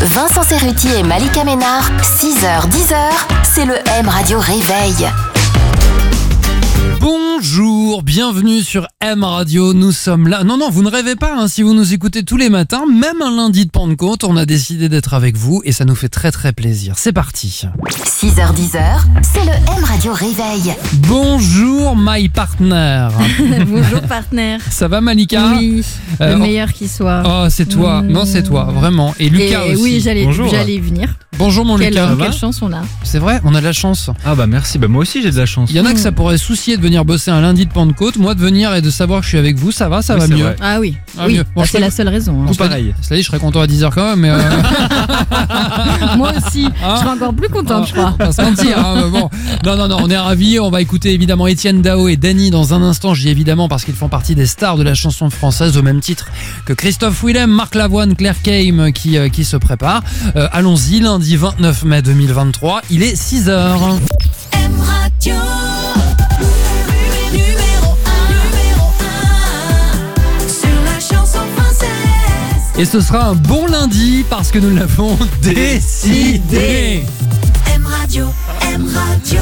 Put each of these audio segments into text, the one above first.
Vincent Cerruti et Malika Ménard, 6h-10h, c'est le M Radio Réveil. Bonjour, bienvenue sur M Radio, nous sommes là. Non, vous ne rêvez pas, si vous nous écoutez tous les matins, même un lundi de Pentecôte, on a décidé d'être avec vous et ça nous fait très très plaisir. C'est parti. 6h-10h, c'est le M Radio Réveil. Bonjour my partner. Bonjour partenaire. Ça va Malika? Oui, le meilleur qui soit. Oh, c'est toi, non c'est toi, vraiment. Et Lucas aussi. Oui, j'allais y venir. Bonjour mon Lucas. Quelle chance on a. C'est vrai, on a de la chance. Ah bah merci, moi aussi j'ai de la chance. Il y en a que ça pourrait soucier de venir bosser un lundi de Pentecôte, moi de venir et de savoir que je suis avec vous, ça va mieux. Vrai. Ah oui, mieux. Bon, c'est la seule raison. Pareil. Cela dit, je serais content à 10h quand même, mais moi aussi, je serais encore plus contente, je crois. On va se mentir, bon. Non, on est ravis. On va écouter évidemment Etienne Dao et Dany dans un instant. Je dis évidemment parce qu'ils font partie des stars de la chanson française au même titre que Christophe Willem, Marc Lavoine, Claire Kame qui se préparent. Allons-y, lundi 29 mai 2023, il est 6h. M Radio. Et ce sera un bon lundi parce que nous l'avons décidé. M Radio, M Radio.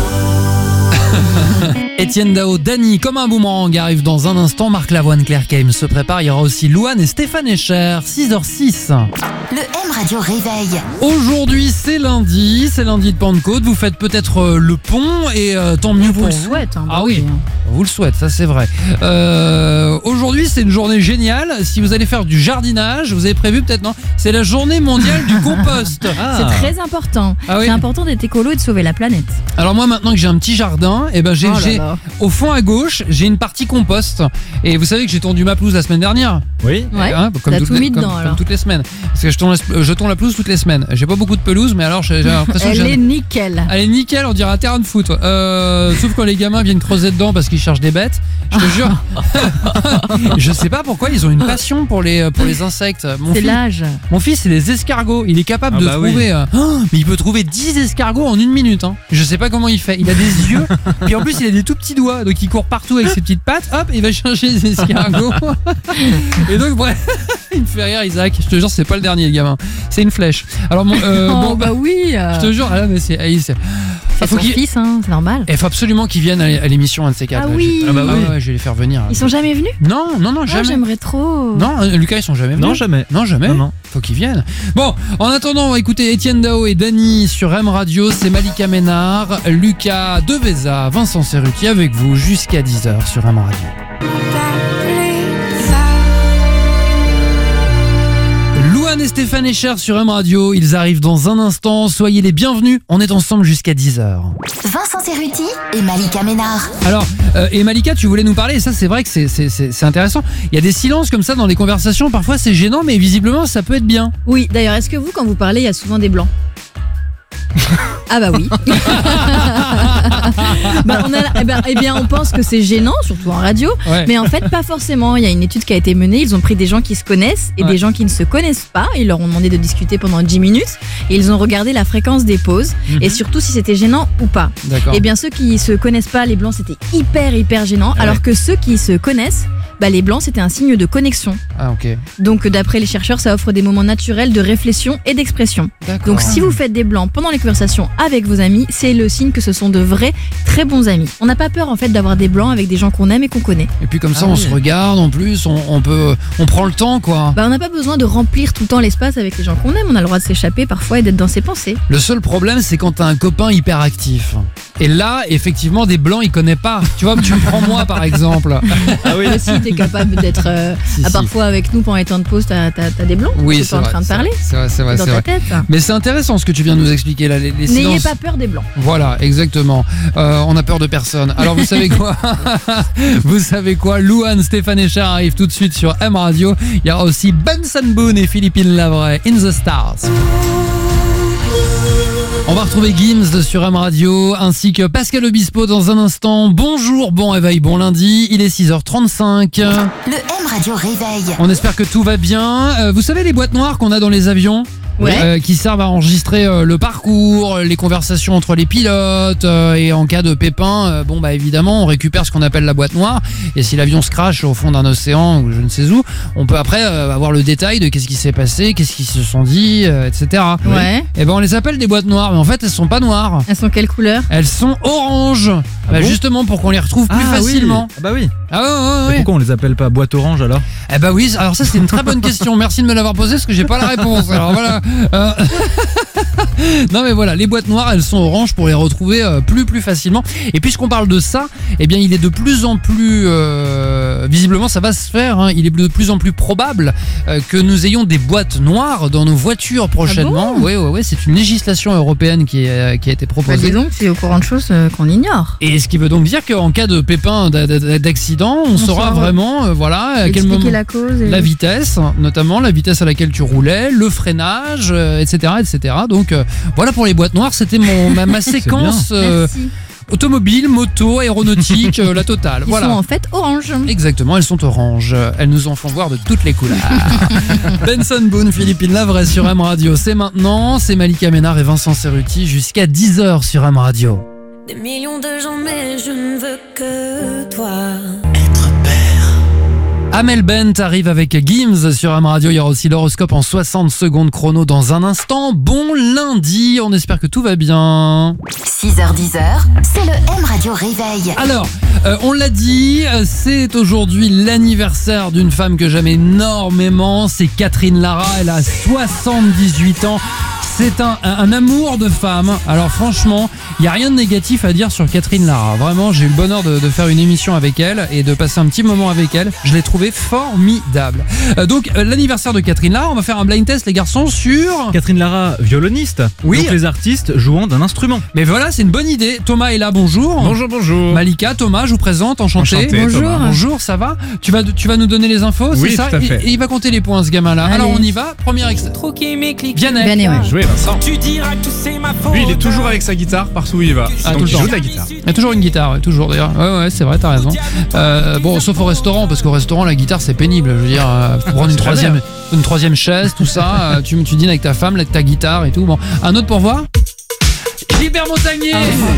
Etienne Dao, Dany, comme un boomerang arrive dans un instant. Marc Lavoine, Claire Kame se prépare. Il y aura aussi Louane et Stéphane Echer, 6h06. Le M Radio Réveil. Aujourd'hui, c'est lundi de Pentecôte. Vous faites peut-être le pont et tant mieux pour vous. On le souhaite. Ah oui, on vous le souhaite, ça c'est vrai. Aujourd'hui, c'est une journée géniale. Si vous allez faire du jardinage, vous avez prévu peut-être, non? C'est la journée mondiale du compost. C'est très important. Ah oui. C'est important d'être écolo et de sauver la planète. Alors moi, maintenant que j'ai un petit jardin, j'ai au fond à gauche, j'ai une partie compost. Et vous savez que j'ai tondu ma pelouse la semaine dernière. Oui. Ouais. Comme tout mis dedans, alors. Comme toutes les semaines. Parce que je tonds la pelouse toutes les semaines. J'ai pas beaucoup de pelouse, mais alors j'ai l'impression que Elle est nickel. Elle est nickel, on dirait un terrain de foot. Sauf quand les gamins viennent creuser dedans parce qu'ils cherchent des bêtes. Je te jure. Je sais pas pourquoi ils ont une passion pour les insectes. C'est l'âge. Mon fils, c'est des escargots. Il est capable de trouver. Mais il peut trouver 10 escargots en une minute. Je sais pas comment il fait. Il a des yeux. Puis en plus, il a des tout petits doigts. Donc il court partout avec ses petites pattes. Hop, il va chercher des escargots. Et donc, bref, il me fait rire, Isaac. Je te jure, c'est pas le dernier, le gamin. C'est une flèche. Alors, bah oui. Je te jure, mais c'est son fils, c'est normal. Il faut absolument qu'ils viennent à l'émission, un de ces quatre. Ah oui. Ouais, je vais les faire venir. Ils sont jamais venus? Non, jamais. J'aimerais trop. Non, Lucas, ils sont jamais venus. Non, jamais. Non. Faut qu'ils viennent. Bon, en attendant, on va écouter Etienne Dao et Dany sur M Radio. C'est Malika Ménard, Lucas Deveza, Vincent Cerruti avec vous jusqu'à 10h sur M Radio. Louane et Stéphane Echer sur M Radio, ils arrivent dans un instant, soyez les bienvenus, on est ensemble jusqu'à 10h. Vincent Cerruti et Malika Ménard. Alors, et Malika, tu voulais nous parler, et ça c'est vrai que c'est intéressant, il y a des silences comme ça dans les conversations, parfois c'est gênant, mais visiblement ça peut être bien. Oui, d'ailleurs, est-ce que vous, quand vous parlez, il y a souvent des blancs? Ah bah oui. On pense que c'est gênant, surtout en radio, mais en fait pas forcément. Il y a une étude qui a été menée, ils ont pris des gens qui se connaissent et des gens qui ne se connaissent pas, ils leur ont demandé de discuter pendant 10 minutes et ils ont regardé la fréquence des pauses et surtout si c'était gênant ou pas. Et bien ceux qui se connaissent pas, les blancs c'était hyper gênant, alors que ceux qui se connaissent, les blancs c'était un signe de connexion. Ah ok. Donc d'après les chercheurs, ça offre des moments naturels de réflexion et d'expression. Donc si vous faites des blancs pendant les conversations avec vos amis, c'est le signe que ce sont de vrais très bons amis. On n'a pas peur en fait d'avoir des blancs avec des gens qu'on aime et qu'on connaît. Et puis comme ça on se regarde en plus, on prend le temps quoi. On n'a pas besoin de remplir tout le temps l'espace avec les gens qu'on aime, on a le droit de s'échapper parfois et d'être dans ses pensées. Le seul problème c'est quand t'as un copain hyper actif. Et là, effectivement, des blancs, il connaît pas. Tu vois, tu me prends moi, par exemple. Ah oui. Si t'es capable d'être parfois avec nous pendant les temps de pause, t'as des blancs. Oui, c'est en train de parler. C'est vrai. Dans ta tête. Mais c'est intéressant ce que tu viens de nous expliquer là. Les silences. N'ayez pas peur des blancs. Voilà, exactement. On a peur de personne. Alors vous savez quoi? Vous savez quoi? Louane, Stéphane Echer arrive tout de suite sur M Radio. Il y aura aussi Benson Boone et Philippine Lavray, In the Stars. On va retrouver Gims sur M Radio ainsi que Pascal Obispo dans un instant. Bonjour, bon réveil, bon lundi, il est 6h35. Le M Radio Réveil. On espère que tout va bien. Vous savez les boîtes noires qu'on a dans les avions? qui servent à enregistrer le parcours, les conversations entre les pilotes et en cas de pépin, évidemment on récupère ce qu'on appelle la boîte noire et si l'avion se crache au fond d'un océan ou je ne sais où, on peut après avoir le détail de qu'est-ce qui s'est passé, qu'est-ce qu'ils se sont dit, etc. Ouais. Et on les appelle des boîtes noires, mais en fait elles sont pas noires. Elles sont quelle couleur? Elles sont oranges. Justement pour qu'on les retrouve plus facilement. Ah bah oui. Ah ouais. Pourquoi on les appelle pas boîte orange alors? Eh bah oui, alors ça c'est une très bonne question. Merci de me l'avoir posée parce que j'ai pas la réponse. Alors voilà. Non mais voilà, les boîtes noires elles sont oranges pour les retrouver plus facilement. Et puisqu'on parle de ça, eh bien il est de plus en plus visiblement ça va se faire, hein, il est de plus en plus probable que nous ayons des boîtes noires dans nos voitures prochainement. Ah bon? Oui, c'est une législation européenne qui a été proposée. Dis donc, c'est au courant de choses qu'on ignore. Et ce qui veut donc dire qu'en cas de pépin, d'accident, on saura vraiment à quel moment la cause la vitesse, notamment la vitesse à laquelle tu roulais, le freinage, etc. Donc voilà pour les boîtes noires, c'était ma séquence automobile, moto, aéronautique, la totale. Ils sont en fait oranges. Exactement, elles sont oranges. Elles nous en font voir de toutes les couleurs. Benson Boone, Philippine Lavray sur M Radio. C'est maintenant, c'est Malika Ménard et Vincent Cerruti jusqu'à 10h sur M Radio. Des millions de gens, mais je ne veux que toi. Amel Bent arrive avec Gims sur M Radio. Il y aura aussi l'horoscope en 60 secondes chrono dans un instant. Bon lundi, on espère que tout va bien. 6h-10h, c'est le M Radio Réveil. Alors, on l'a dit, c'est aujourd'hui l'anniversaire d'une femme que j'aime énormément. C'est Catherine Lara, elle a 78 ans. C'est un amour de femme. Alors franchement, il n'y a rien de négatif à dire sur Catherine Lara. Vraiment, j'ai eu le bonheur de faire une émission avec elle et de passer un petit moment avec elle. Je l'ai trouvée formidable. Donc, l'anniversaire de Catherine Lara, on va faire un blind test, les garçons, sur... Catherine Lara, violoniste. Oui. Donc les artistes jouant d'un instrument. Mais voilà, c'est une bonne idée. Thomas est là, bonjour. Bonjour. Malika, Thomas, je vous présente, enchanté. Bonjour. Thomas. Bonjour, ça va? Tu vas nous donner les infos, Oui, c'est ça? tout à fait. Et il va compter les points, ce gamin-là. Allez. Alors, on y va. Premier extrait. Vianney. Vianney, ouais. Joué, Vincent. Tu diras que c'est ma faute. Lui, il est toujours avec sa guitare partout où il va. Ah, Donc tout le il temps. joue de la guitare. Il y a toujours une guitare, ouais, toujours d'ailleurs. Ouais, c'est vrai, t'as raison. Bon, sauf au restaurant, parce qu'au restaurant, la guitare, c'est pénible. Je veux dire, faut prendre une troisième chaise, tout ça. Tu dînes avec ta femme, avec ta guitare et tout. Bon, un autre pour voir. Gilbert Montagnier.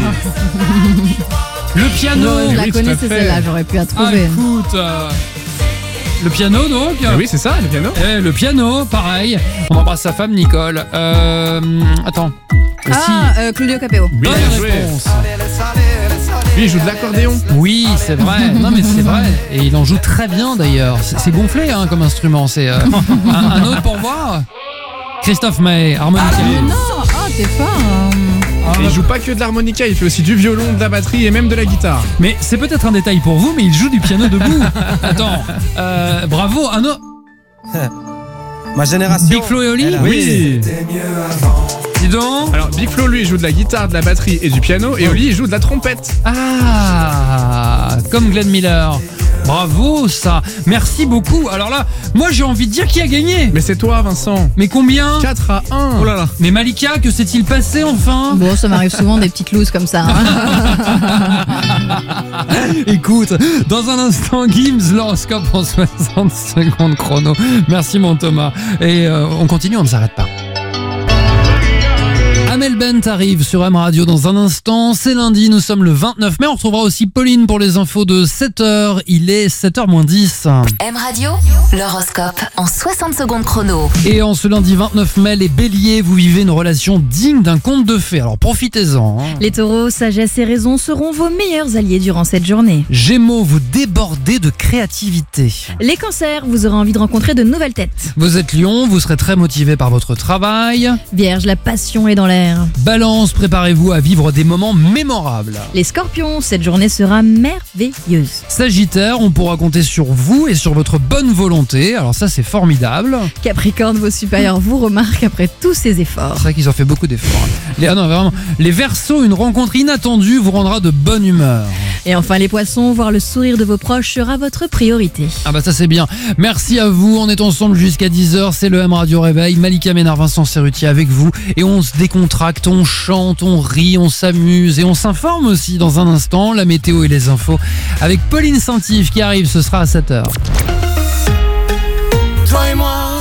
Le piano. Je la oui, tout à connaissais fait. celle-là, j'aurais pu la Ah, trouver. écoute, le piano donc. Oui, c'est ça, le piano. Le piano, pareil. On embrasse sa femme, Nicole. Attends. Claudio Capéo. Oui, Bonne bien joué. réponse. Lui, il joue de l'accordéon. Oui, c'est vrai. Non, mais c'est vrai. Et il en joue très bien d'ailleurs. C'est gonflé comme instrument. C'est un autre pour voir. Christophe Maé, harmonica. T'es pas. Et il joue pas que de l'harmonica, il fait aussi du violon, de la batterie et même de la guitare. Mais c'est peut-être un détail pour vous, mais il joue du piano debout. Attends. Bravo. Un autre. Ma génération. Big Flo et Oli. Oui. Dis donc. Alors, Big Flo, lui, il joue de la guitare, de la batterie et du piano. Et Oli, il joue de la trompette. Ah, comme Glenn Miller. Bravo, ça. Merci beaucoup. Alors là, moi j'ai envie de dire qui a gagné. Mais c'est toi, Vincent. Mais combien? 4-1. Oh là là. Mais Malika, que s'est-il passé enfin? Bon, ça m'arrive souvent des petites looses comme ça. Écoute, dans un instant, Gims, l'horoscope en 60 secondes chrono. Merci mon Thomas. Et on continue, on ne s'arrête pas. Amel Bent arrive sur M Radio dans un instant. C'est lundi, nous sommes le 29 mai. On retrouvera aussi Pauline pour les infos de 7h. Il est 7h-10. M Radio, l'horoscope en 60 secondes chrono. Et en ce lundi 29 mai, les béliers, vous vivez une relation digne d'un conte de fées. Alors profitez-en. Les taureaux, sagesse et raison seront vos meilleurs alliés durant cette journée. Gémeaux, vous débordez de créativité. Les cancers, vous aurez envie de rencontrer de nouvelles têtes. Vous êtes lion, vous serez très motivé par votre travail. Vierge, la passion est dans l'air. Balance, préparez-vous à vivre des moments mémorables. Les scorpions, cette journée sera merveilleuse. Sagittaire, on pourra compter sur vous et sur votre bonne volonté. Alors ça, c'est formidable. Capricorne, vos supérieurs vous remarquent après tous ces efforts. C'est vrai qu'ils ont fait beaucoup d'efforts. Les Verseaux, une rencontre inattendue vous rendra de bonne humeur. Et enfin les poissons, voir le sourire de vos proches sera votre priorité. Ah bah ça c'est bien. Merci à vous, on est ensemble jusqu'à 10h, c'est le M Radio Réveil. Malika Ménard, Vincent Cerruti avec vous. Et on se décontracte, on chante, on rit, on s'amuse et on s'informe aussi dans un instant. La météo et les infos avec Pauline Saint-Yves qui arrive, ce sera à 7h. Toi et moi,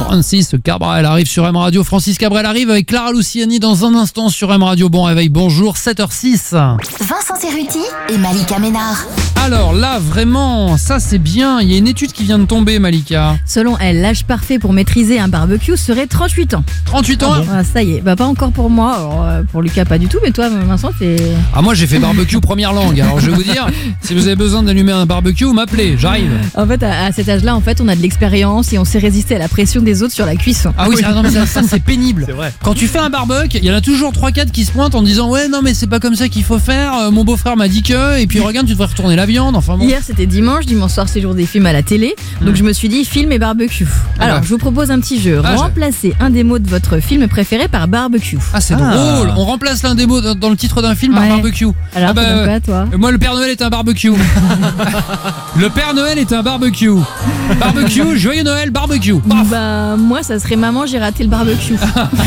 Francis Cabrel arrive sur M Radio. Francis Cabrel arrive avec Clara Luciani dans un instant sur M Radio. Bon réveil, bonjour, 7h06. Vincent Cerruti et Malika Ménard. Alors là, vraiment, ça c'est bien. Il y a une étude qui vient de tomber, Malika. Selon elle, l'âge parfait pour maîtriser un barbecue serait 38 ans. 38 ans Ça y est, bah pas encore pour moi. Alors, pour Lucas, pas du tout, mais toi, Vincent, t'es... Ah, moi j'ai fait barbecue première langue. Alors je vais vous dire, si vous avez besoin d'allumer un barbecue, m'appelez, j'arrive. En fait, à cet âge-là, en fait, on a de l'expérience et on sait résister à la pression des autres sur la cuisson. Ah oui, non, mais ça c'est pénible. C'est vrai. Quand tu fais un barbecue, il y en a toujours 3-4 qui se pointent en disant ouais non mais c'est pas comme ça qu'il faut faire, mon beau-frère m'a dit que, et puis regarde tu devrais retourner la viande, enfin bon. Hier c'était dimanche soir c'est jour des films à la télé, donc je me suis dit film et barbecue. Alors je vous propose un petit jeu, remplacez un des mots de votre film préféré par barbecue. Ah c'est drôle, on remplace l'un des mots dans le titre d'un film par barbecue. Alors quoi toi? Moi le Père Noël est un barbecue. Le Père Noël est un barbecue. Barbecue, joyeux Noël, barbecue. Bah moi ça serait maman j'ai raté le barbecue.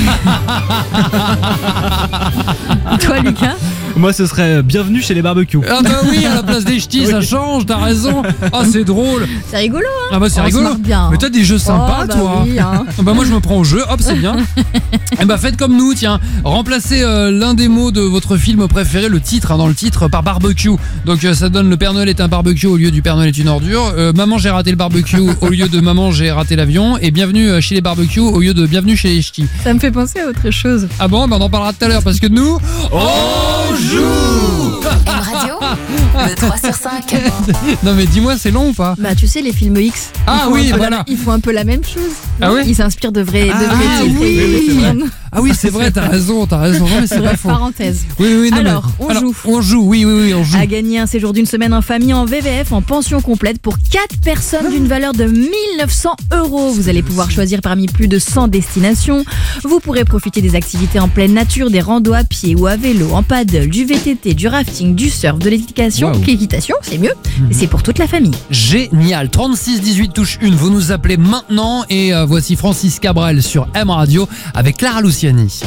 Toi Lucas? Moi ce serait bienvenue chez les barbecues. Ah bah oui, à la place des ch'tis ça change, t'as raison. Ah c'est drôle. C'est rigolo hein. Ah bah c'est rigolo. Bien, mais t'as des jeux sympas toi. Oui, hein. Bah moi je me prends au jeu, hop c'est bien. Et bah faites comme nous, tiens, remplacez l'un des mots de votre film préféré, le titre dans le titre par barbecue. Donc ça donne le Père Noël est un barbecue au lieu du Père Noël est une ordure, maman j'ai raté le barbecue au lieu de maman j'ai raté l'avion, et bienvenue chez les barbecues au lieu de bienvenue chez les ch'tis. Ça me fait penser à autre chose. Ah bon, bah on en parlera tout à l'heure parce que nous on joue. M Radio, le 3 sur 5. Non mais dis-moi c'est long ou pas? Bah tu sais les films X. Ah oui voilà. Ils font un peu la même chose. Ah oui. Ils s'inspirent de vrais titres. Oui, ah oui c'est vrai, t'as raison. Non, mais c'est pas faux. Parenthèse. Oui, non, alors, mais... on joue. Oui, on joue. À gagner un séjour d'une semaine en famille en VVF en pension complète pour 4 personnes d'une valeur de 1 900 €. Vous allez pouvoir choisir parmi plus de 100 destinations. Vous pourrez profiter des activités en pleine nature, des randos à pied ou à vélo, en paddle, du VTT, du rafting, du surf, de l'équitation. Wow. L'équitation, c'est mieux. Et c'est pour toute la famille. Génial. 36 18 touche 1. Vous nous appelez maintenant et voici Francis Cabrel sur M Radio avec Clara Luciani.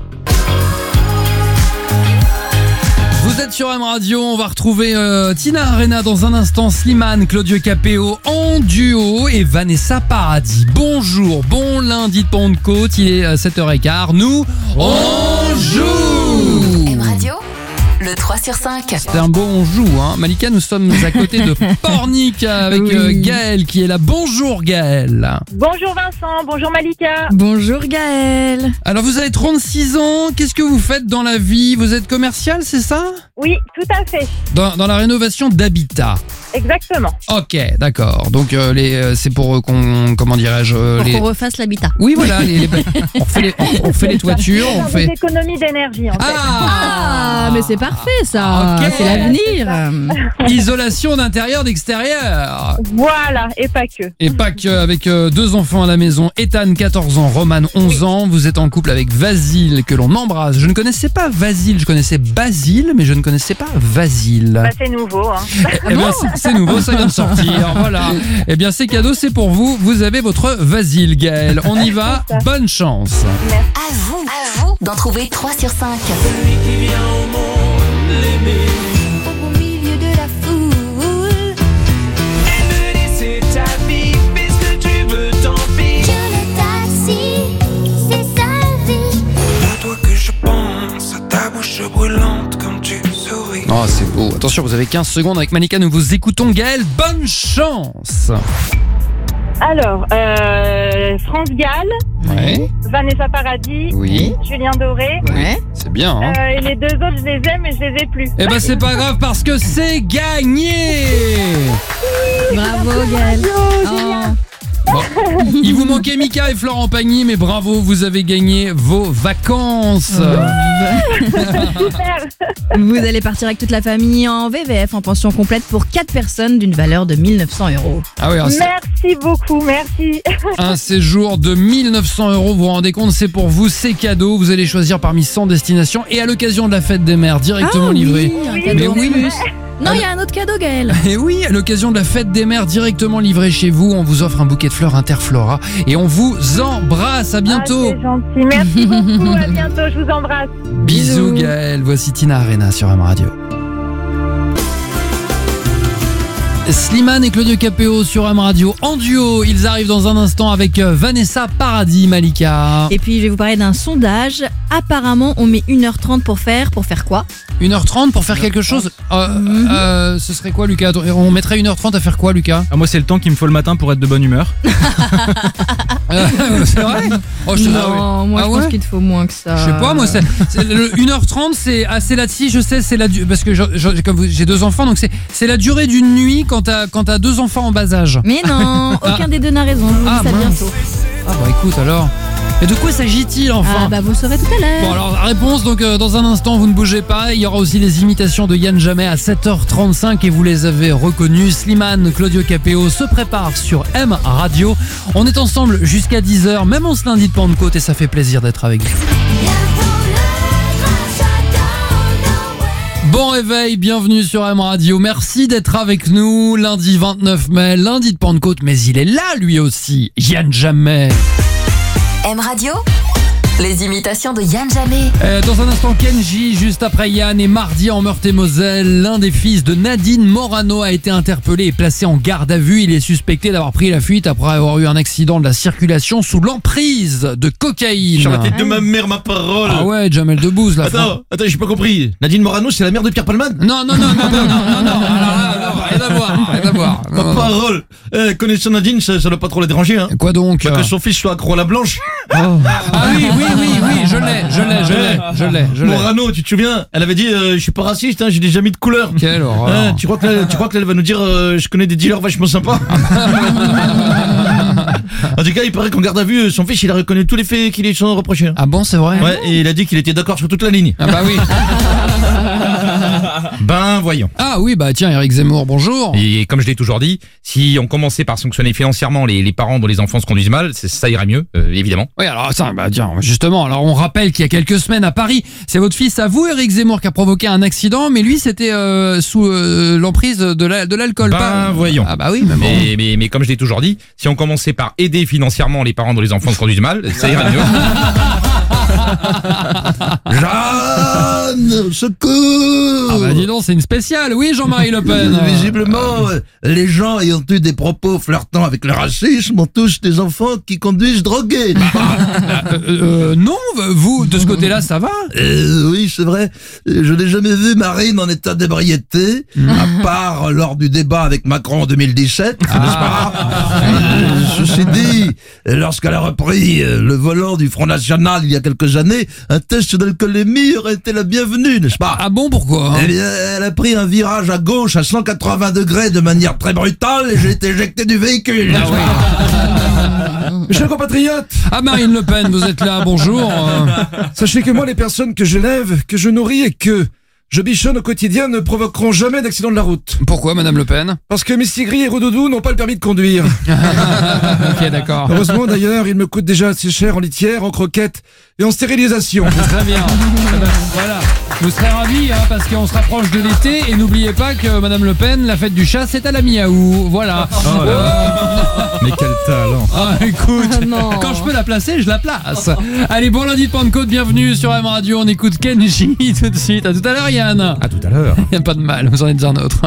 Vous êtes sur M Radio, on va retrouver Tina Arena dans un instant, Slimane, Claudio Capéo en duo et Vanessa Paradis. Bonjour, bon lundi de Pentecôte, il est 7h15, nous on joue. M Radio, le 3 sur 5. C'est un beau on joue, hein. Malika, nous sommes à côté de Pornic avec Gaëlle qui est là. Bonjour Gaëlle. Bonjour Vincent, bonjour Malika. Bonjour Gaëlle. Alors vous avez 36 ans, qu'est-ce que vous faites dans la vie? Vous êtes commercial, c'est ça? Oui, tout à fait. Dans la rénovation d'habitat. Exactement. Ok, d'accord. Donc c'est pour qu'on, comment dirais-je, qu'on refasse l'habitat. Oui, voilà. On fait les toitures, on fait des économies d'énergie en fait. Ah, mais c'est parfait ça. Okay. C'est l'avenir. Isolation d'intérieur, d'extérieur. Voilà, et pas que. Et pas que, avec 2 enfants à la maison. Ethan, 14 ans, Roman, 11 ans. Vous êtes en couple avec Vasile, que l'on embrasse. Je ne connaissais pas Vasile, je connaissais Basile, mais je ne connaissais pas Vasile. Bah, c'est nouveau. Hein. Eh bien, c'est nouveau, ça vient de sortir. Voilà. Eh bien, c'est cadeau, c'est pour vous. Vous avez votre Vasile, Gaëlle. On y va. Bonne chance. Merci. À vous d'en trouver 3 sur 5. Celui qui vient au monde l'aimer. Au milieu de la foule, Elle me dit c'est ta vie, fais ce que tu veux, tant pis. que le taxi, c'est sa vie. À toi que je pense, à ta bouche brûlante quand tu souris. Oh, c'est beau. Attention, vous avez 15 secondes avec Malika. Nous vous écoutons, Gaëlle. Bonne chance. Alors, France Gall, Ouais. Vanessa Paradis, Oui. Julien Doré. Ouais. C'est bien, hein. Et les 2 autres, je les aime, mais je les ai plus. Eh ben, c'est pas grave parce que c'est gagné. Bravo Gaëlle. Oh. Bon. Il vous manquait Mika et Florent Pagny, mais bravo, vous avez gagné vos vacances. Super. Vous allez partir avec toute la famille en VVF en pension complète pour 4 personnes d'une valeur de 1 900 €. Ah oui, Merci beaucoup, merci. un séjour de 1 900 €, vous vous rendez compte, c'est pour vous, c'est cadeau. Vous allez choisir parmi 100 destinations et à l'occasion de la fête des mères, directement livré. Oui, un Oui, cadeau mais en oui, plus. Non, il y a un autre cadeau Gaëlle. Et oui, à l'occasion de la fête des mères, directement livré chez vous, on vous offre un bouquet de fleurs Interflora et on vous embrasse. À bientôt. Ah, c'est gentil, merci beaucoup, à bientôt, je vous embrasse. Bisous Gaëlle, voici Tina Arena sur M Radio. Slimane et Claudio Capéo sur M Radio en duo. Ils arrivent dans un instant avec Vanessa Paradis, Malika. Et puis je vais vous parler d'un sondage. Apparemment, on met 1h30 pour faire quoi ? 1h30 pour faire quelque chose ce serait quoi, Lucas ? On mettrait 1h30 à faire quoi, Lucas ? Moi, c'est le temps qu'il me faut le matin pour être de bonne humeur. C'est vrai ? Non, moi je pense qu'il te faut moins que ça. Je sais pas, moi c'est 1h30, c'est assez là-dessus, je sais, c'est parce que j'ai 2 enfants, donc c'est la durée d'une nuit quand t'as 2 enfants en bas âge. Mais non, aucun des deux n'a raison, je vous dis ça bientôt. Ah bah écoute alors. Et de quoi s'agit-il enfin ? Ah bah vous le saurez tout à l'heure. Bon alors la réponse, donc dans un instant, vous ne bougez pas. Il y aura aussi les imitations de Yann Jamais à 7h35 et vous les avez reconnues. Slimane, Claudio Capéo se préparent sur M Radio. On est ensemble jusqu'à 10h, même en ce lundi de Pentecôte, et ça fait plaisir d'être avec vous. Bon réveil, bienvenue sur M Radio, merci d'être avec nous. Lundi 29 mai, lundi de Pentecôte, mais il est là lui aussi, Yann Jamais. M Radio, les imitations de Yann Jamais. Dans un instant, Kenji, juste après Yann, et mardi en Meurthe-et-Moselle, l'un des fils de Nadine Morano a été interpellé et placé en garde à vue. Il est suspecté d'avoir pris la fuite après avoir eu un accident de la circulation sous l'emprise de cocaïne. Sur la tête de ma mère, ma parole. Ah ouais, Jamel Debbouze là. Attends, j'ai pas compris. Nadine Morano, c'est la mère de Pierre Palmade ? Non. Rien à voir. Ma parole. Connaissant Nadine, ça doit pas trop la déranger, hein. Quoi donc ? Que son fils soit accro à la blanche. Ah oui, je l'ai. Morano, tu te souviens ? Elle avait dit, je suis pas raciste, hein, j'ai des amis de couleur. Quelle horreur. Tu crois qu'elle va nous dire, je connais des dealers vachement sympas. En tout cas, il paraît qu'en garde à vue, son fils, il a reconnu tous les faits qui lui sont reprochés. Ah bon, c'est vrai ? Ouais, et il a dit qu'il était d'accord sur toute la ligne. Ah bah oui. Ben voyons. Ah oui, bah tiens, Eric Zemmour, bonjour. Et comme je l'ai toujours dit, si on commençait par sanctionner financièrement les parents dont les enfants se conduisent mal, ça irait mieux, évidemment. Oui, alors ça, bah tiens, justement, alors on rappelle qu'il y a quelques semaines à Paris, c'est votre fils à vous, Eric Zemmour, qui a provoqué un accident, mais lui c'était sous l'emprise de l'alcool. Voyons. Ah bah oui, mais bon. Mais comme je l'ai toujours dit, si on commençait par aider financièrement les parents dont les enfants se conduisent mal, ça irait mieux. Jeanne, secours! Ah bah dis donc, c'est une spéciale, oui Jean-Marie Le Pen. Visiblement, les gens ayant eu des propos flirtant avec le racisme ont tous des enfants qui conduisent drogués. Non, vous, de ce côté-là, ça va? Oui, c'est vrai. Je n'ai jamais vu Marine en état d'ébriété, à part lors du débat avec Macron en 2017. Ceci dit, lorsqu'elle a repris le volant du Front National il y a quelques années, un test d'alcoolémie aurait été la bienvenue, n'est-ce pas? Ah bon, pourquoi? Eh bien, elle a pris un virage à gauche à 180 degrés de manière très brutale et j'ai été éjecté du véhicule. Mes chers compatriotes. Ah, Marine Le Pen, vous êtes là, bonjour. Sachez que moi, les personnes que j'élève, que je nourris et que je bichonne au quotidien ne provoqueront jamais d'accident de la route. Pourquoi, Madame Le Pen? Parce que Mistigri et Roudoudou n'ont pas le permis de conduire. Ok, d'accord. Heureusement d'ailleurs, il me coûte déjà assez cher en litière, en croquettes et en stérilisation. Très bien. Voilà. Vous serez ravis, parce qu'on se rapproche de l'été et n'oubliez pas que Madame Le Pen, la fête du chat, c'est à la mi-août. Voilà. Oh là. Mais quel talent. Ah, écoute, quand je peux la placer, je la place. Allez, bon lundi de Pentecôte, bienvenue sur M Radio. On écoute Kenji tout de suite. À tout à l'heure, Yann. À tout à l'heure. Il n'y a pas de mal, vous en êtes un autre.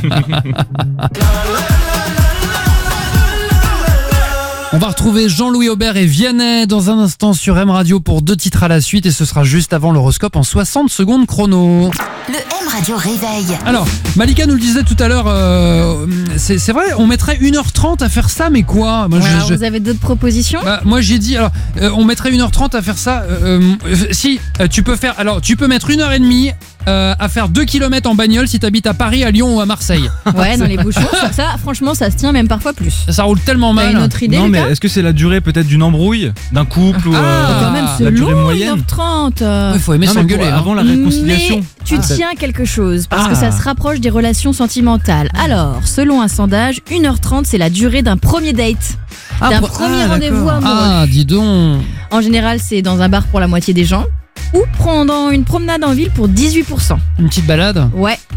On va retrouver Jean-Louis Aubert et Vianney dans un instant sur M Radio pour 2 titres à la suite et ce sera juste avant l'horoscope en 60 secondes chrono. Le M Radio réveille. Alors, Malika nous le disait tout à l'heure, c'est vrai, on mettrait 1h30 à faire ça, mais quoi? Moi, vous avez d'autres propositions? Moi j'ai dit, alors, on mettrait 1h30 à faire ça. Si, tu peux mettre 1h30 à faire 2 km en bagnole si t'habites à Paris, à Lyon ou à Marseille. Ouais, dans les bouchons, ça franchement ça se tient même parfois plus. Ça roule tellement mal. T'as une autre idée? Non, mais est-ce que c'est la durée peut-être d'une embrouille d'un couple ou quand même, la durée moyenne? 1h30. Il faut aimer s'engueuler. Avant la réconciliation. Mais tu tiens quelque chose parce que ça se rapproche des relations sentimentales. Alors, selon un sondage, 1h30 c'est la durée d'un premier date. D'un premier rendez-vous amoureux. Ah, dis donc. En général, c'est dans un bar pour la moitié des gens ou pendant une promenade en ville pour 18%. Une petite balade? Ouais.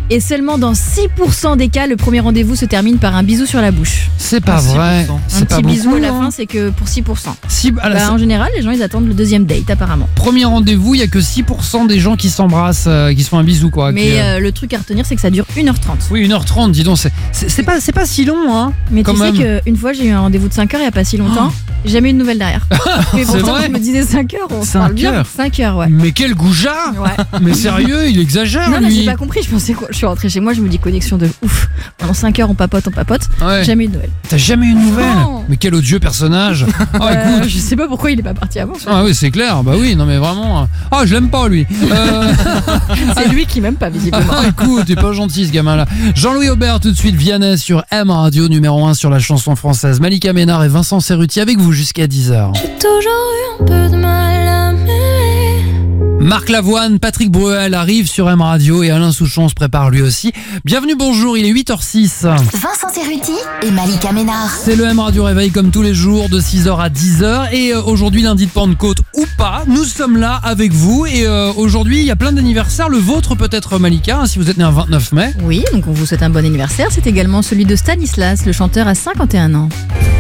Et seulement dans 6% des cas, le premier rendez-vous se termine par un bisou sur la bouche. C'est pas vrai. Un petit bisou à la fin, c'est que pour 6%. En général, les gens ils attendent le deuxième date apparemment. Premier rendez-vous, il y a que 6% des gens qui s'embrassent, qui se font un bisou quoi. Mais le truc à retenir, c'est que ça dure 1h30. Oui, 1h30, dis donc, c'est pas si long hein. Mais tu sais qu'une fois j'ai eu un rendez-vous de 5h il y a pas si longtemps. J'ai jamais eu de nouvelles derrière. Mais pourtant, je me disais 5 heures, on se parle bien. 5 heures, ouais. Mais quel goujat. Ouais. Mais sérieux, il exagère, non, lui. Non, j'ai pas compris. Je pensais quoi. Je suis rentrée chez moi, je me dis connexion de ouf. Pendant 5 heures, on papote. Ouais. Jamais eu de nouvelles. T'as jamais eu de nouvelles? Mais quel odieux personnage. Écoute. Je sais pas pourquoi il est pas parti avant. Ah oui, c'est clair. Bah oui, non mais vraiment. Ah, je l'aime pas, lui. C'est lui qui m'aime pas, visiblement. Écoute, t'es pas gentil, ce gamin-là. Jean-Louis Aubert, tout de suite, Vianney sur M Radio, numéro 1 sur la chanson française. Malika Ménard et Vincent Cerruti avec vous jusqu'à 10h. J'ai toujours eu un peu de mal à m'aimer. Marc Lavoine, Patrick Bruel arrive sur M Radio et Alain Souchon se prépare lui aussi. Bienvenue, bonjour, il est 8h06. Vincent Cerruti et Malika Ménard. C'est le M Radio Réveil comme tous les jours de 6h à 10h et aujourd'hui lundi de Pentecôte ou pas, nous sommes là avec vous et aujourd'hui il y a plein d'anniversaires, le vôtre peut-être Malika, si vous êtes né un 29 mai. Oui, donc on vous souhaite un bon anniversaire, c'est également celui de Stanislas, le chanteur à 51 ans.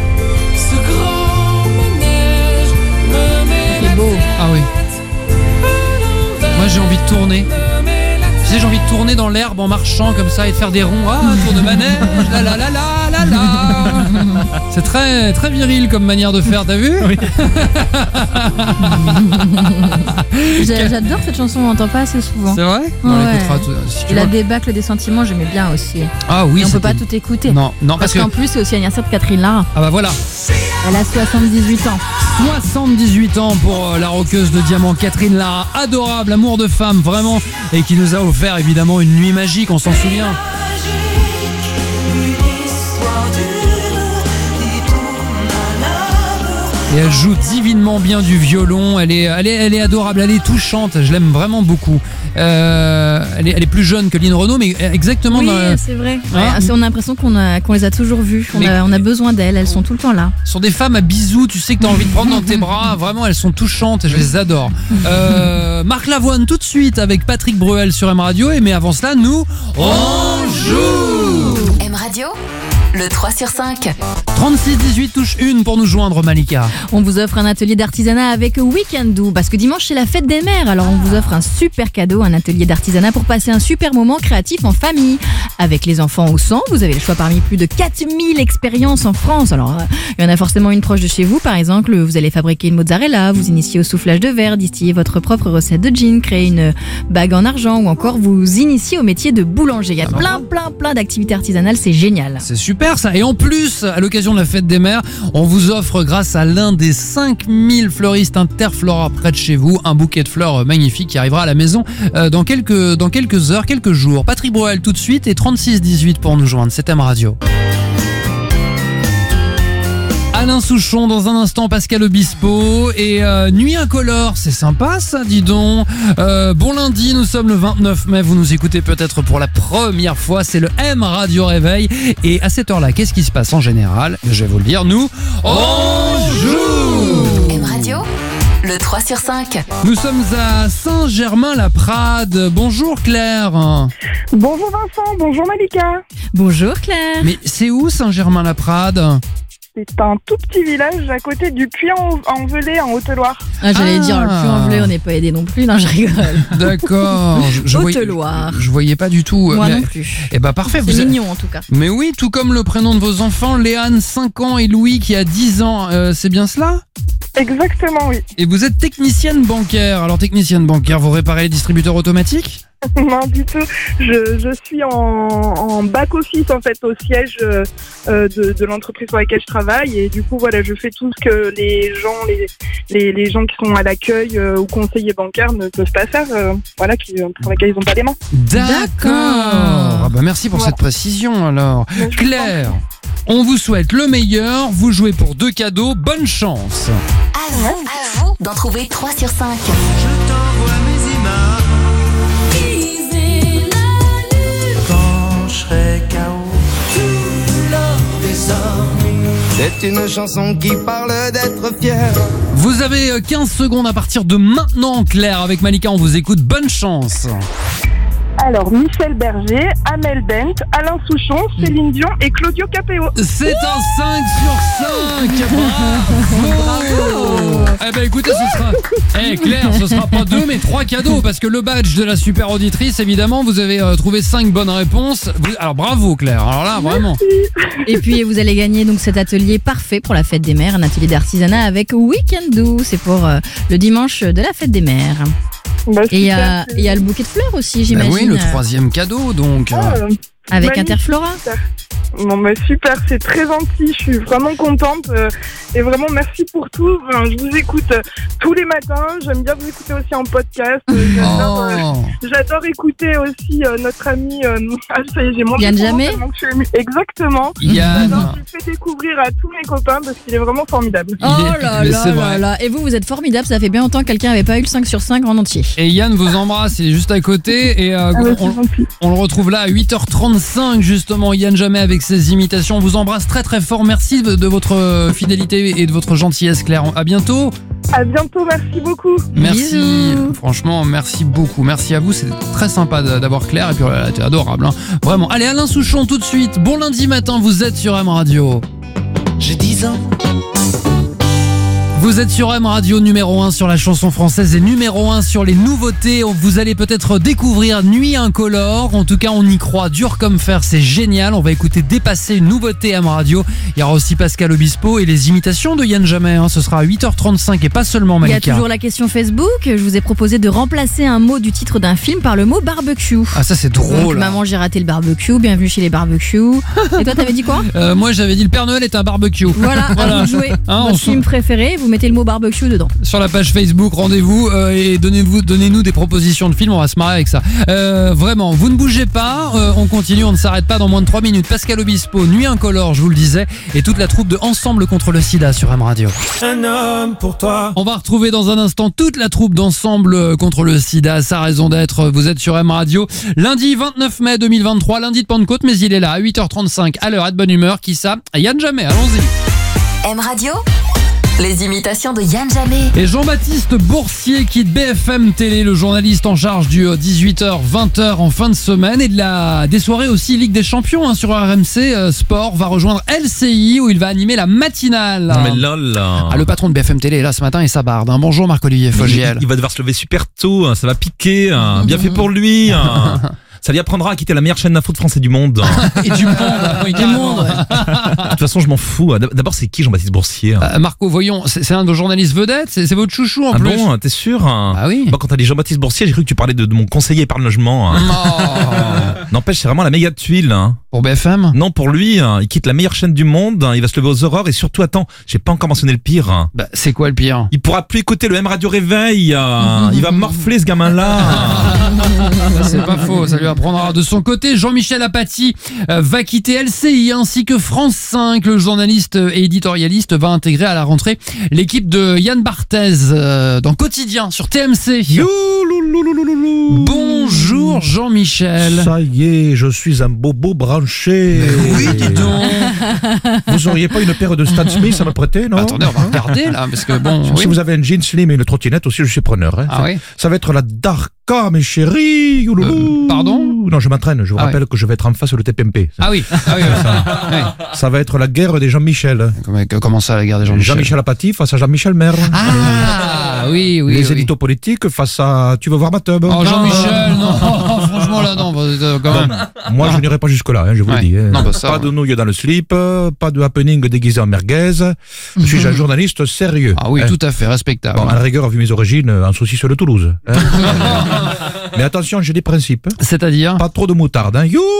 C'est beau. Ah oui. Moi j'ai envie de tourner. Tu sais, j'ai envie de tourner dans l'herbe en marchant comme ça et de faire des ronds. Ah, tour de manège, la la la la la la. C'est très très viril comme manière de faire, t'as vu? Oui. J'adore cette chanson, on l'entend pas assez souvent. C'est vrai? On l'écoutera tout. Et la débâcle des sentiments, j'aimais bien aussi. Ah oui. Et on peut pas tout écouter. Non, parce qu'en plus c'est aussi l'anniversaire de Catherine Lara. Ah bah voilà. Elle a 78 ans. 78 ans pour la rockeuse de diamant Catherine Lara, adorable, amour de femme vraiment, et qui nous a offert évidemment une nuit magique, on s'en souvient. Et elle joue divinement bien du violon, elle est adorable, elle est touchante, je l'aime vraiment beaucoup. Elle est plus jeune que Lynn Renaud, mais exactement. Oui, c'est vrai. Hein, on a l'impression qu'on les a toujours vues. On a besoin d'elles, elles sont tout le temps là. Ce sont des femmes à bisous, tu sais que t'as envie de prendre dans tes bras. Vraiment, elles sont touchantes et je les adore. Marc Lavoine tout de suite avec Patrick Bruel sur M Radio. Mais avant cela, nous, on joue. M Radio, le 3 sur 5. 36-18 touche 1 pour nous joindre, Malika. On vous offre un atelier d'artisanat avec Weekendoo parce que dimanche c'est la fête des mères. Alors on vous offre un super cadeau, un atelier d'artisanat pour passer un super moment créatif en famille. Avec les enfants au sang, vous avez le choix parmi plus de 4000 expériences en France. Alors il y en a forcément une proche de chez vous. Par exemple, vous allez fabriquer une mozzarella, vous initier au soufflage de verre, distiller votre propre recette de gin, créer une bague en argent ou encore vous initier au métier de boulanger. Il y a plein d'activités artisanales, c'est génial. C'est super ça. Et en plus, à l'occasion de la fête des mères, on vous offre grâce à l'un des 5000 fleuristes Interflora près de chez vous, un bouquet de fleurs magnifique qui arrivera à la maison dans quelques heures, quelques jours. Patrick Bruel tout de suite et 36-18 pour nous joindre, c'est M Radio. Alain Souchon dans un instant, Pascal Obispo et Nuit Incolore, c'est sympa ça, dis donc. Bon lundi, nous sommes le 29 mai, vous nous écoutez peut-être pour la première fois, c'est le M Radio Réveil et à cette heure-là, qu'est-ce qui se passe en général? Je vais vous le dire, nous, on joue. M Radio, le 3 sur 5. Nous sommes à Saint-Germain-la-Prade. Bonjour Claire. Bonjour Vincent, bonjour Malika. Bonjour Claire. Mais c'est où Saint-Germain-la-Prade? C'est un tout petit village à côté du Puy-en-Velay en Haute-Loire. Ah, j'allais dire le Puy-en-Velay, on n'est pas aidé non plus, non je rigole. D'accord. Haute-Loire. Je voyais pas du tout. Moi non plus. Eh ben parfait. C'est mignon en tout cas. Mais oui, tout comme le prénom de vos enfants, Léane 5 ans et Louis qui a 10 ans. C'est bien cela? Exactement, oui. Et vous êtes technicienne bancaire. Alors technicienne bancaire, vous réparez les distributeurs automatiques? Non du tout, je suis en back-office en fait au siège de l'entreprise pour laquelle je travaille et du coup voilà je fais tout ce que les gens qui sont à l'accueil ou conseillers bancaires ne peuvent pas faire, pour lesquels ils n'ont pas les mains. D'accord. Ah bah merci pour cette précision alors. Claire, on vous souhaite le meilleur, vous jouez pour 2 cadeaux, bonne chance. À vous d'en trouver 3 sur 5. Je t'envoie mes images. Quand je serai KO, tout l'or des hommes. C'est une chanson qui parle d'être fier. Vous avez 15 secondes à partir de maintenant, Claire. Avec Malika, on vous écoute. Bonne chance. Alors, Michel Berger, Amel Bent, Alain Souchon, Céline Dion et Claudio Capéo. C'est un 5 sur 5. Bravo. Eh ben écoutez, ce sera... Claire, ce sera pas 2 mais 3 cadeaux parce que le badge de la super auditrice, évidemment, vous avez trouvé 5 bonnes réponses. Alors bravo Claire, alors là, vraiment. Et puis vous allez gagner donc cet atelier parfait pour la fête des mères, un atelier d'artisanat avec Week-end Do. C'est pour le dimanche de la fête des mères. Bah, et il y a le bouquet de fleurs aussi, j'imagine. Oui, le 3e cadeau donc. Avec Interflora. Bon bah super, c'est très gentil, je suis vraiment contente et vraiment merci pour tout. Enfin, je vous écoute tous les matins, j'aime bien vous écouter aussi en podcast. J'adore écouter aussi notre ami. Ça y est, j'ai mon Yann Jamais. Exactement. Yann. Je le fais découvrir à tous mes copains parce qu'il est vraiment formidable. Et vous êtes formidable, ça fait bien longtemps que quelqu'un n'avait pas eu le 5 sur 5 en entier. Et Yann vous embrasse, il est juste à côté et on le retrouve là à 8h35 justement, Yann Jamais avec ses imitations. On vous embrasse très très fort, merci de votre fidélité et de votre gentillesse Claire. À bientôt. À bientôt, merci beaucoup. Merci, bisous. Franchement merci beaucoup, merci à vous, c'est très sympa d'avoir Claire et puis t'es adorable hein. Vraiment. Allez, Alain Souchon tout de suite, bon lundi matin, vous êtes sur M Radio. J'ai 10 ans. Vous êtes sur M Radio, numéro 1 sur la chanson française et numéro 1 sur les nouveautés. Vous allez peut-être découvrir Nuit Incolore. En tout cas, on y croit dur comme fer, c'est génial. On va écouter Dépasser, une nouveauté M Radio. Il y aura aussi Pascal Obispo et les imitations de Yann Jamais. Ce sera à 8h35 et pas seulement Malika. Il y a toujours la question Facebook. Je vous ai proposé de remplacer un mot du titre d'un film par le mot barbecue. Ah, ça c'est drôle. Donc, maman, j'ai raté le barbecue. Bienvenue chez les barbecues. Et toi, t'avais dit quoi? Moi, j'avais dit le Père Noël est un barbecue. Voilà. À vous de jouer. Votre film préféré, vous mettez le mot barbecue dedans. Sur la page Facebook, rendez-vous et donnez-nous des propositions de films, on va se marrer avec ça. Vraiment, vous ne bougez pas, on continue, on ne s'arrête pas dans moins de 3 minutes. Pascal Obispo, Nuit Incolore, je vous le disais, et toute la troupe de Ensemble contre le Sida sur M Radio. Un homme pour toi. On va retrouver dans un instant toute la troupe d'Ensemble contre le Sida, sa raison d'être, vous êtes sur M Radio. Lundi 29 mai 2023, lundi de Pentecôte, mais il est là à 8h35 à l'heure, à de bonne humeur, qui ça? Yann Jamais, allons-y. M Radio, les imitations de Yann Jamais. Et Jean-Baptiste Boursier quitte BFM Télé, le journaliste en charge du 18h-20h en fin de semaine et des soirées aussi Ligue des Champions sur RMC Sport, va rejoindre LCI où il va animer la matinale. Non mais lol. Le patron de BFM Télé est là ce matin et ça barde. Bonjour Marc-Olivier Fogiel. Il va devoir se lever super tôt, ça va piquer, bien fait pour lui. Ça lui apprendra à quitter la meilleure chaîne d'info de France et du monde. Et du monde, oui, du monde. De toute façon, je m'en fous. D'abord, c'est qui Jean-Baptiste Boursier? Marco, voyons, c'est un de nos journalistes vedettes, c'est votre chouchou en plus. Ah bon, t'es sûr? Ah oui. Quand t'as dit Jean-Baptiste Boursier, j'ai cru que tu parlais de mon conseiller épargne logement. N'empêche, c'est vraiment la méga tuile. Pour BFM? Non, pour lui, il quitte la meilleure chaîne du monde, il va se lever aux aurores et surtout, attends, j'ai pas encore mentionné le pire. C'est quoi le pire? Il pourra plus écouter le M Radio Réveil. Il va morfler ce gamin-là. C'est pas faux, ça lui apprendra. De son côté, Jean-Michel Apathy va quitter LCI ainsi que France 5. Le journaliste et éditorialiste va intégrer à la rentrée l'équipe de Yann Barthès dans Quotidien sur TMC. Bonjour Jean-Michel. Ça y est, je suis un bobo branché. Oui, dis donc. Vous auriez pas une paire de Stan Smith à me prêter, non? Attendez, on va regarder là, parce que bon. Si vous avez un jean slim et une trottinette aussi, je suis preneur. Hein. Ah oui. Ça va être la Darka, mes chéris. Pardon? Non, je m'entraîne. Je vous rappelle que je vais être en face le TPMP. Ah oui. Ça va être la guerre des Jean-Michel. Comment ça, la guerre des Jean-Michel? Jean-Michel Apathy face à Jean-Michel Maire. Ah oui. Les éditos politiques face à Tu veux voir ma tub? Oh Jean-Michel, non. Franchement là, non. Quand même. Moi, je n'irai pas jusque-là, je vous le dis. Non, pas de nouilles dans le slip, pas de happening déguisé en merguez. Je suis un journaliste sérieux. Ah oui, tout à fait, respectable. Bon, à la rigueur, vu mes origines, en saucisse de Toulouse. Mais attention, j'ai des principes. C'est-à-dire? Pas trop de moutarde.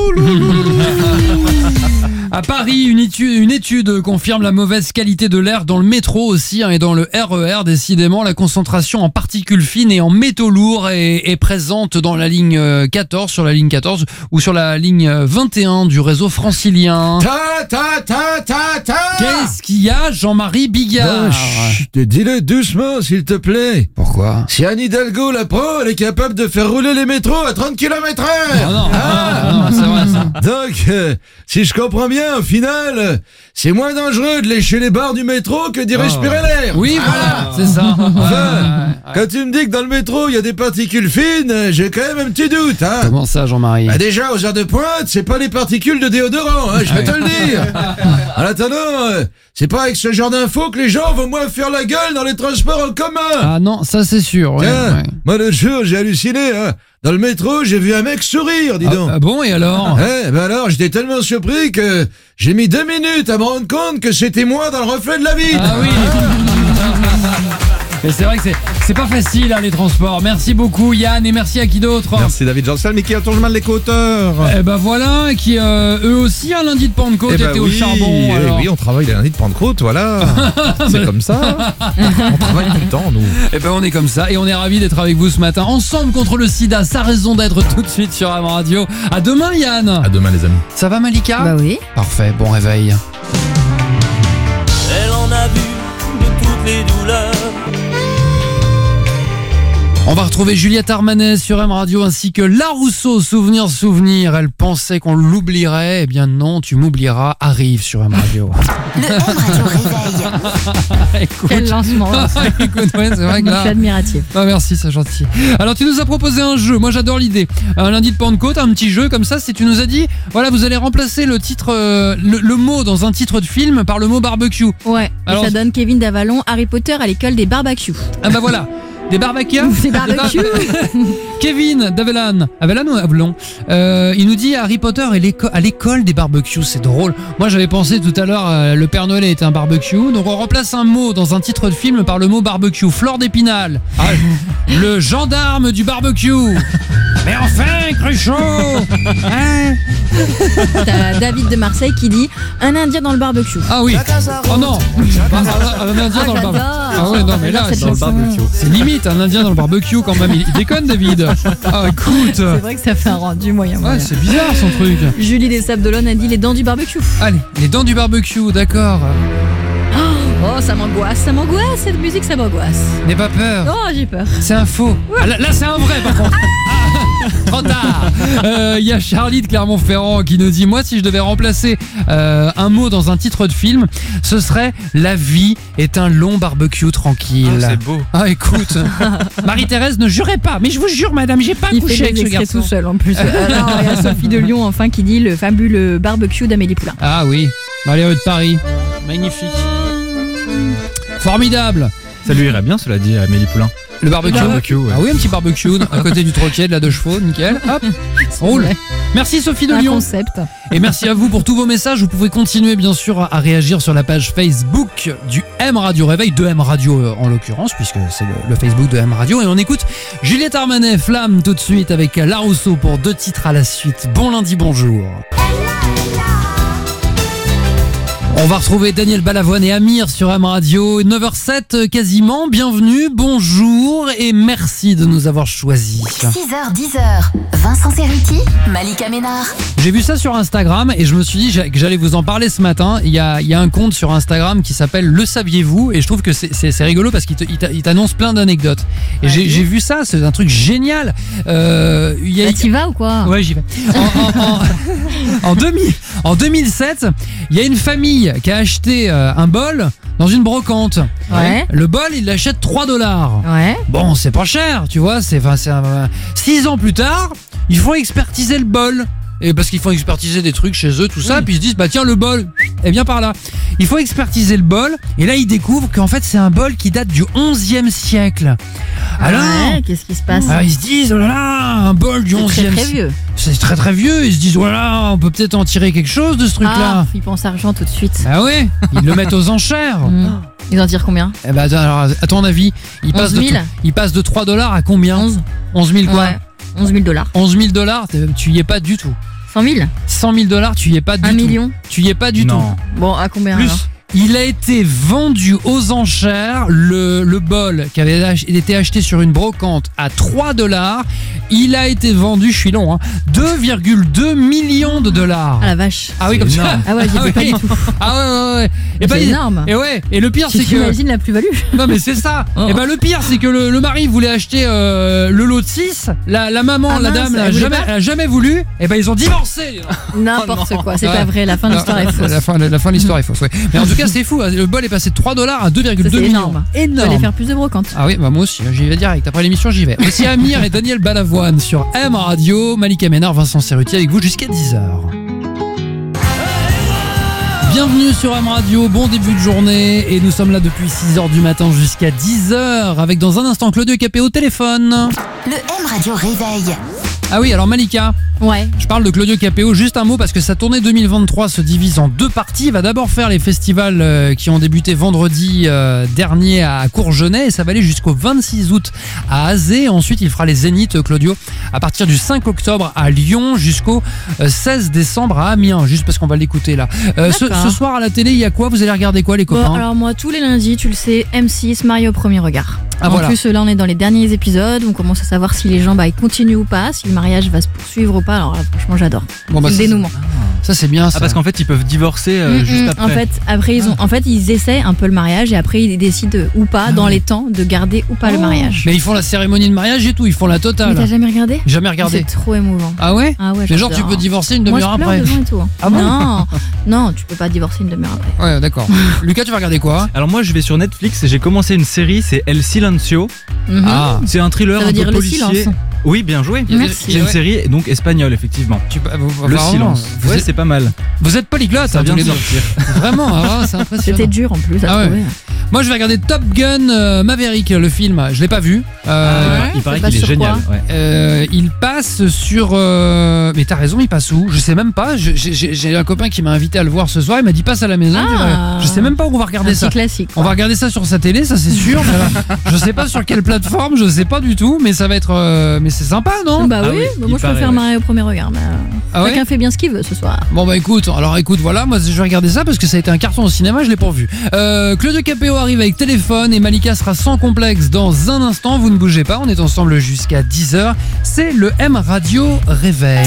À Paris, une étude confirme la mauvaise qualité de l'air dans le métro aussi et dans le RER. Décidément, la concentration en particules fines et en métaux lourds est présente dans la ligne 14, sur la ligne 14 ou sur la ligne 21 du réseau francilien. Qu'est-ce qu'il y a, Jean-Marie Bigard? Dis-le doucement, s'il te plaît. Pourquoi? Si Anne Hidalgo, la pro, elle est capable de faire rouler les métros à 30 km/h. Non, c'est vrai ça. Donc, si je comprends bien, bien, au final, c'est moins dangereux de lécher les barres du métro que d'y respirer l'air. Oui, voilà, c'est ça. Enfin, quand tu me dis que dans le métro, il y a des particules fines, j'ai quand même un petit doute. Hein. Comment ça, Jean-Marie? Bah déjà, aux heures de pointe, c'est pas les particules de déodorant, hein, je vais te le dire. En attendant, c'est pas avec ce genre d'infos que les gens vont moins faire la gueule dans les transports en commun. Ah non, ça c'est sûr. Ouais, Tiens, ouais. moi l'autre jour, j'ai halluciné. Hein. Dans le métro, j'ai vu un mec sourire, dis donc. Ah bon, et alors? Alors, j'étais tellement surpris que j'ai mis 2 minutes à me rendre compte que c'était moi dans le reflet de la vitre. Ah oui. Mais c'est vrai que c'est pas facile, hein, les transports. Merci beaucoup, Yann, et merci à qui d'autre? Merci David Janssen, mais qui a ton journal l'éco-auteur. Eh ben voilà, qui eux aussi, un lundi de Pentecôte, étaient au charbon. Alors. Oui, on travaille les lundis de Pentecôte, voilà. C'est comme ça. On travaille tout le temps, nous. Eh ben on est comme ça, et on est ravis d'être avec vous ce matin. Ensemble contre le sida, sa raison d'être tout de suite sur AM Radio. À demain, Yann. À demain, les amis. Ça va, Malika? Bah oui. Parfait, bon réveil. Elle en a vu de toutes les douleurs. On va retrouver Juliette Armanet sur M Radio ainsi que La Rousseau, Souvenir. Elle pensait qu'on l'oublierait. Eh bien non, tu m'oublieras. Arrive sur M Radio. Le M Radio réveille. Écoute. Quel lancement. Écoute, ouais, c'est vrai que là... Je suis admiratif. Ah, merci, c'est gentil. Alors tu nous as proposé un jeu. Moi j'adore l'idée. Un lundi de Pentecôte, un petit jeu comme ça. Si tu nous as dit, voilà, vous allez remplacer le titre, le mot dans un titre de film par le mot barbecue. Ouais. Alors, et ça donne Kevin Davalon, Harry Potter à l'école des barbecues. Ah bah voilà. Des barbecues. Des barbecues. Kevin Davelan ou Avelon, il nous dit Harry Potter à l'école des barbecues. C'est drôle. Moi j'avais pensé tout à l'heure le Père Noël était un barbecue. Donc on remplace un mot dans un titre de film par le mot barbecue. Flore d'Épinal. Le gendarme du barbecue. Mais enfin, Cruchot, hein? T'as David de Marseille qui dit un Indien dans le barbecue. Ah oui. Oh non. Un Indien dans le barbecue. Ah ouais, non mais là c'est dans le barbecue. C'est limite un Indien dans le barbecue quand même. Il déconne, David. Ah écoute. C'est vrai que ça fait un rendu moyen. Ouais, c'est bizarre son truc. Julie des Sables d'Olonne a dit les dents du barbecue. Allez, les dents du barbecue, d'accord. Oh, ça m'angoisse, cette musique, ça m'angoisse. N'aie pas peur. Oh, j'ai peur. C'est un faux. Ah, là c'est un vrai par contre. Trop tard. Il y a Charlie de Clermont-Ferrand qui nous dit moi si je devais remplacer un mot dans un titre de film, ce serait la vie est un long barbecue tranquille. Ah, c'est beau. Ah écoute, Marie-Thérèse ne jurez pas, mais je vous jure madame, j'ai pas couché avec ce garçon. tout seul en plus. Alors il y a Sophie de Lyon enfin qui dit le fabuleux barbecue d'Amélie Poulain. Ah oui, dans les rues de Paris. Magnifique. Formidable. Ça lui irait bien, cela dit, à Amélie Poulain. Le barbecue, ouais. Ah oui, un petit barbecue à côté du troquet de la 2 chevaux, nickel. Hop, roule. Merci Sophie de Lyon. Concept. Et merci à vous pour tous vos messages. Vous pouvez continuer bien sûr à réagir sur la page Facebook du M Radio Réveil, de M Radio en l'occurrence, puisque c'est le Facebook de M Radio. Et on écoute Juliette Armanet, Flamme tout de suite avec La Rousseau pour 2 titres à la suite. Bon lundi, bonjour. On va retrouver Daniel Balavoine et Amir sur M Radio, 9h07 quasiment, bienvenue, bonjour et merci de nous avoir choisis. 6h, 10h, Vincent Cerruti, Malika Ménard. J'ai vu ça sur Instagram et je me suis dit que j'allais vous en parler ce matin. Il y a un compte sur Instagram qui s'appelle Le Saviez-vous et je trouve que c'est rigolo parce qu'il t'annonce plein d'anecdotes. Et j'ai vu ça, c'est un truc génial. T'y vas ou quoi? Ouais, j'y vais. En 2007, il y a une famille qui a acheté un bol dans une brocante. Ouais. Le bol, il l'achète $3. Ouais. Bon, c'est pas cher, tu vois. 6 ans plus tard, ils font expertiser le bol. Et parce qu'ils font expertiser des trucs chez eux, tout ça, puis ils se disent, bah tiens, le bol, et viens par là. Il faut expertiser le bol, et là ils découvrent qu'en fait c'est un bol qui date du 11e siècle. Alors, ouais, qu'est-ce qui se passe? Alors ils se disent, oh là là, un bol du 11e siècle. C'est très vieux. C'est très très vieux, ils se disent, oh là là, on peut peut-être en tirer quelque chose de ce truc-là. Ah, ils pensent argent tout de suite. Ah ouais, ils le mettent aux enchères. Ils en tirent combien? Eh ben, alors, à ton avis, il passe de $3 à combien? 11 000 quoi? Ouais, 11 000 $. 11 000 $, tu y es pas du tout. 100 000? 100 000 $, tu y es pas du tout. 1 million? Tu y es pas du tout. Bon, à combien plus, alors? Il a été vendu aux enchères, le bol qui avait été acheté sur une brocante à $3. Il a été vendu, je suis long, 2,2 millions de dollars. Ah la vache. Ah oui, comme ça. Ah ouais, j'y étais pas du tout. Ah ouais. C'est énorme. Et le pire, c'est que. T'imagines la plus-value. Non, mais c'est ça. Et le pire, c'est que le mari voulait acheter le lot de 6. La maman, la dame, elle a jamais voulu. Et ils ont divorcé. N'importe quoi, c'est pas vrai. La fin de l'histoire est fausse. La fin de l'histoire est fausse, oui. Mais en tout cas, c'est fou. Le bol est passé de $3 à 2,2 millions. Énorme. Tu allais faire plus de brocantes. Ah oui, moi aussi, j'y vais direct. Après l'émission, j'y vais. Voici Amir et Daniel Balavoine sur M Radio. Malika Ménard, Vincent Cerruti avec vous jusqu'à 10h. Bienvenue sur M Radio, bon début de journée et nous sommes là depuis 6h du matin jusqu'à 10h avec dans un instant Claudio Capéo au téléphone. Le M Radio réveille. Ah oui, alors Malika. Ouais. Je parle de Claudio Capéo, juste un mot parce que sa tournée 2023 se divise en 2 parties. Il va d'abord faire les festivals qui ont débuté vendredi dernier à Courgenay et ça va aller jusqu'au 26 août à Azé. Ensuite, il fera les Zéniths, Claudio, à partir du 5 octobre à Lyon jusqu'au 16 décembre à Amiens, juste parce qu'on va l'écouter là. Ce soir à la télé, il y a quoi? Vous allez regarder quoi les copains? Alors moi, tous les lundis, tu le sais, M6, Mario au premier regard. En voilà. plus, là, on est dans les derniers épisodes. On commence à savoir si les gens ils continuent ou pas, si le mariage va se poursuivre ou pas. Alors là, franchement, j'adore. Bon, le dénouement. Ça, c'est bien. Ça. Ah, parce qu'en fait, ils peuvent divorcer juste après. En fait, ils essaient un peu le mariage et après, ils décident ou pas, dans les temps, de garder ou pas le mariage. Mais ils font la cérémonie de mariage et tout. Ils font la totale. Mais t'as jamais regardé? Jamais regardé. C'est trop émouvant. Ah ouais? Mais genre, tu peux divorcer une demi-heure après. Et tout. Ah bon? Non, tu peux pas divorcer une demi-heure après. Ouais, d'accord. Lucas, tu vas regarder quoi? Alors moi, je vais sur Netflix et j'ai commencé une série, c'est El Silencio. C'est un thriller un peu policier. Le silence. Oui, bien joué. Merci. C'est une série donc espagnole effectivement. Le silence. Ouais, c'est pas mal. Vous êtes polyglotte, ça vient de sortir. Vraiment, c'est impressionnant. C'était dur en plus à trouver. Moi, je vais regarder Top Gun Maverick, le film. Je l'ai pas vu. Il paraît qu'il est génial. Il passe sur. Mais t'as raison, il passe où? Je sais même pas. J'ai un copain qui m'a invité à le voir ce soir. Il m'a dit passe à la maison. Je sais même pas où on va regarder ça. Classique. On va regarder ça sur sa télé, ça c'est sûr. Je sais pas sur quelle plateforme, je sais pas du tout. Mais ça va être. Mais c'est sympa, non? Bah oui. Moi, je préfère Mario au premier regard. Chacun fait bien ce qu'il veut ce soir. Bon bah écoute, voilà, moi je vais regarder ça parce que ça a été un carton au cinéma, je l'ai pas vu. Claudio Capéo arrive avec téléphone et Malika sera sans complexe dans un instant. Vous ne bougez pas, on est ensemble jusqu'à 10h. C'est le M Radio Réveil.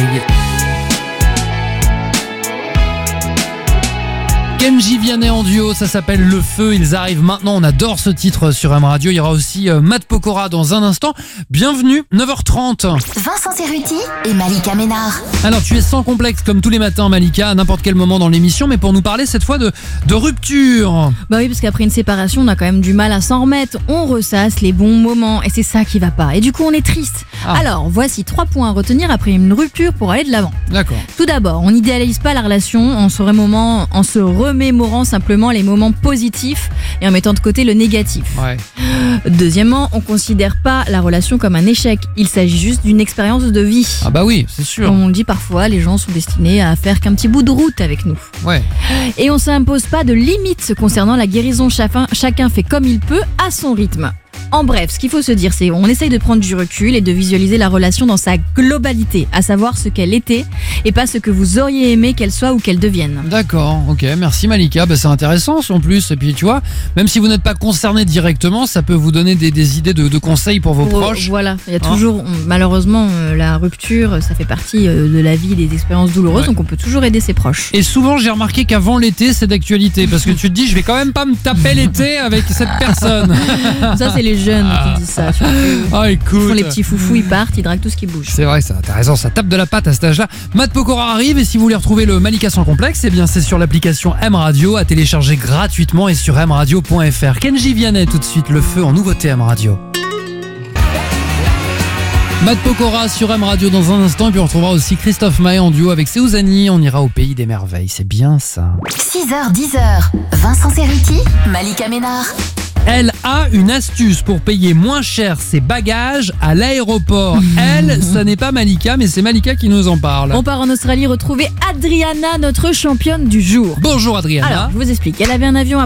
Kenji Vianney en duo, ça s'appelle Le Feu, ils arrivent maintenant, on adore ce titre sur M Radio. Il y aura aussi Matt Pokora dans un instant. Bienvenue, 9h30. Vincent Cerruti et Malika Ménard. Alors tu es sans complexe comme tous les matins Malika, à n'importe quel moment dans l'émission, mais pour nous parler cette fois de rupture. Bah oui, parce qu'après une séparation, on a quand même du mal à s'en remettre. On ressasse les bons moments et c'est ça qui va pas. Et du coup, on est triste. Alors, voici 3 points à retenir après une rupture pour aller de l'avant. D'accord. Tout d'abord, on n'idéalise pas la relation en se remémorant simplement les moments positifs et en mettant de côté le négatif. Ouais. Deuxièmement, on considère pas la relation comme un échec. Il s'agit juste d'une expérience de vie. Ah bah oui, c'est sûr. On le dit parfois, les gens sont destinés à faire qu'un petit bout de route avec nous. Ouais. Et on s'impose pas de limites concernant la guérison. Chacun fait comme il peut à son rythme. En bref, ce qu'il faut se dire, c'est on essaye de prendre du recul et de visualiser la relation dans sa globalité, à savoir ce qu'elle était et pas ce que vous auriez aimé qu'elle soit ou qu'elle devienne. D'accord, ok, merci Malika, c'est intéressant en plus, et puis tu vois, même si vous n'êtes pas concerné directement, ça peut vous donner des idées de conseils pour vos proches. Voilà, il y a toujours, malheureusement, la rupture, ça fait partie de la vie, des expériences douloureuses, donc on peut toujours aider ses proches. Et souvent j'ai remarqué qu'avant l'été, c'est d'actualité, parce que tu te dis, je vais quand même pas me taper l'été avec cette personne. Ça c'est les jeunes qui disent ça. Écoute. Ils font les petits foufous, ils partent, ils draguent tout ce qui bouge. C'est vrai, ça, t'as raison, ça tape de la patte à cet âge-là. Matt Pokora arrive et si vous voulez retrouver le Malika sans complexe, c'est sur l'application M Radio à télécharger gratuitement et sur mradio.fr. Kenji Vianney tout de suite, Le Feu en nouveauté M Radio. Matt Pokora sur M Radio dans un instant et puis on retrouvera aussi Christophe Maé en duo avec Seouzani. On ira au pays des merveilles, c'est bien ça. 6h, 10h, Vincent Cerruti, Malika Ménard. Elle a une astuce pour payer moins cher ses bagages à l'aéroport. Elle, ça n'est pas Malika, mais c'est Malika qui nous en parle. On part en Australie retrouver Adriana, notre championne du jour. Bonjour Adriana. Alors, je vous explique. Elle avait un avion à prendre.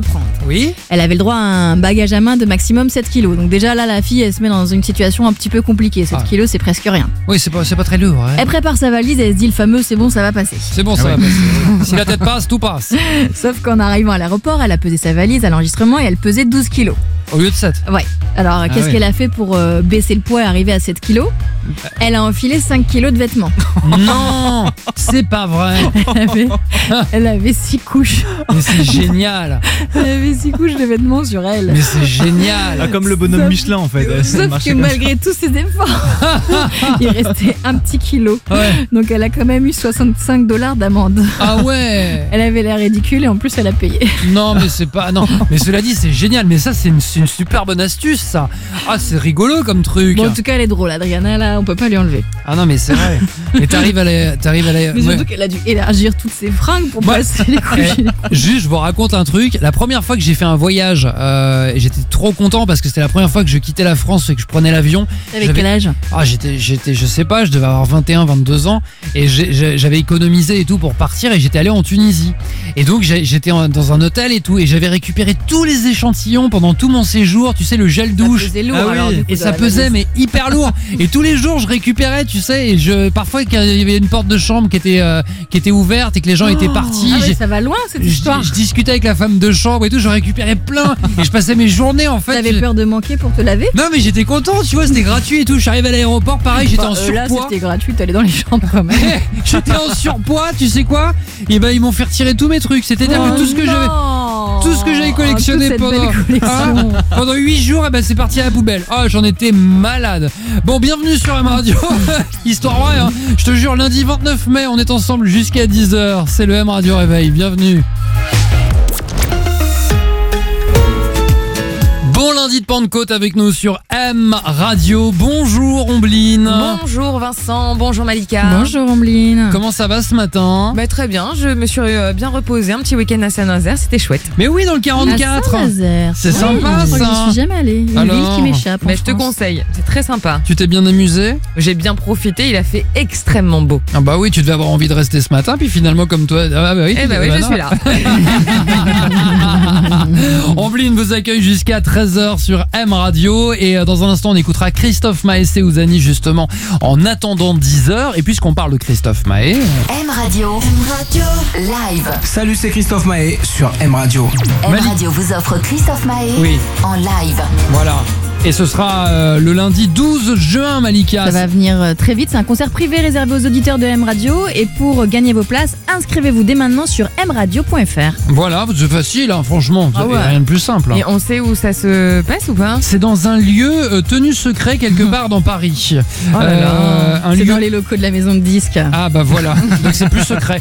Oui. Elle avait le droit à un bagage à main de maximum 7 kilos. Donc déjà là, la fille, elle se met dans une situation un petit peu compliquée. 7 kilos, c'est presque rien. Oui, c'est pas très lourd. Ouais. Elle prépare sa valise et elle se dit le fameux c'est bon, ça va passer. C'est bon, ça va passer. Si la tête passe, tout passe. Sauf qu'en arrivant à l'aéroport, elle a pesé sa valise à l'enregistrement et elle pesait 12 kilos. Au lieu de 7. Ouais. Alors, qu'est-ce qu'elle a fait pour baisser le poids et arriver à 7 kilos ? Elle a enfilé 5 kilos de vêtements. Non, c'est pas vrai. Elle avait 6 couches. Mais c'est génial. Elle avait 6 couches de vêtements sur elle. Mais c'est génial. Ah, comme le bonhomme Michelin en fait. Sauf que malgré tous ses efforts, il restait un petit kilo. Ouais. Donc elle a quand même eu $65 d'amende. Ah ouais. Elle avait l'air ridicule et en plus elle a payé. Non mais c'est pas... Non, mais cela dit c'est génial. Mais ça c'est une super bonne astuce ça. Ah c'est rigolo comme truc. Bon en tout cas elle est drôle Adriana là, on peut pas lui enlever. Ah non mais c'est vrai. Et t'arrives à la... Mais surtout qu'elle a dû élargir toutes ses fringues pour passer les couches. Juste je vous raconte un truc. La première fois que j'ai fait un voyage, et j'étais trop content parce que c'était la première fois que je quittais la France et que je prenais l'avion. Avec quel âge ? Ah j'étais je sais pas, je devais avoir 21, 22 ans et j'avais économisé et tout pour partir et j'étais allé en Tunisie. Et donc j'étais dans un hôtel et tout et j'avais récupéré tous les échantillons pendant tout mon séjour, tu sais le gel douche. Ça pesait lourd, ah, alors, oui. du coup, et ça pesait mais hyper lourd. Et tous les jours je récupérais, tu sais, et parfois quand il y avait une porte de chambre qui était ouverte et que les gens étaient partis. Ah ouais, ça va loin cette histoire. Je discutais avec la femme de chambre et tout, je récupérais plein et je passais mes journées en fait. T'avais peur de manquer pour te laver ? Non mais j'étais content, tu vois, c'était gratuit et tout. Je suis arrivé à l'aéroport, pareil, j'étais en surpoids. Là, c'était gratuit, t'allais dans les chambres quand même. J'étais en surpoids, tu sais quoi ? Et ben ils m'ont fait retirer tous mes trucs. C'est-à-dire que tout ce que j'avais collectionné pendant 8 jours, et ben c'est parti à la poubelle. Oh, j'en étais malade. Bon, bienvenue sur M Radio. Histoire vraie, hein. Je te jure, lundi 29 mai, on est ensemble jusqu'à 10h. C'est le M Radio Réveil. Bienvenue. Bon lundi de Pentecôte avec nous sur M Radio. Bonjour Ombline. Bonjour Vincent, bonjour Malika. Bonjour Ombline. Comment ça va ce matin ? Très bien, je me suis bien reposée, un petit week-end à Saint-Nazaire, c'était chouette. Mais oui, dans le 44. Saint-Nazaire. C'est sympa ça. Je suis jamais allée. Une ville qui m'échappe. Mais je te conseille, c'est très sympa. Tu t'es bien amusé ? J'ai bien profité, il a fait extrêmement beau. Ah bah oui, tu devais avoir envie de rester ce matin, puis finalement comme toi... Ah bah oui, je suis là. Ombline vous accueille jusqu'à 13h sur M Radio et dans un instant on écoutera Christophe Maé Ouzani justement en attendant 10h. Et puisqu'on parle de Christophe Maé, M Radio live. Salut, c'est Christophe Maé sur M Radio. M Radio vous offre Christophe Maé en live. Voilà. Et ce sera le lundi 12 juin, Malika. Ça va venir très vite. C'est un concert privé réservé aux auditeurs de M Radio. Et pour gagner vos places, inscrivez-vous dès maintenant sur mradio.fr. Voilà, c'est facile, hein, franchement. Rien de plus simple. Et on sait où ça se passe ou pas ? C'est dans un lieu tenu secret quelque part dans Paris. Oh là là. C'est dans les locaux de la maison de disques. Ah bah voilà, donc c'est plus secret.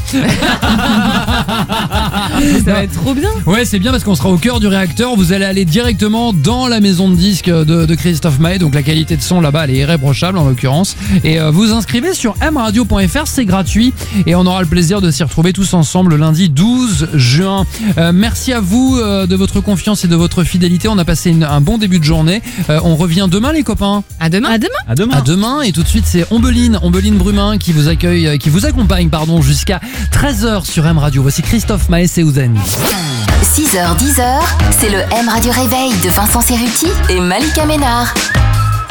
Ça va être trop bien. Ouais, c'est bien parce qu'on sera au cœur du réacteur. Vous allez aller directement dans la maison de disques de Christophe Maé. Donc la qualité de son là-bas, elle est irréprochable en l'occurrence. Et vous inscrivez sur mradio.fr, c'est gratuit. Et on aura le plaisir de s'y retrouver tous ensemble le lundi 12 juin. Merci à vous de votre confiance et de votre fidélité. On a passé un bon début de journée. On revient demain les copains. À demain. À demain. Et tout de suite c'est Ombeline Brumin qui vous accueille, qui vous accompagne jusqu'à 13h sur M Radio. Voici Christophe Maé Ouzani. 6h, 10h, c'est le M Radio Réveil de Vincent Cerruti et Malika Ménard.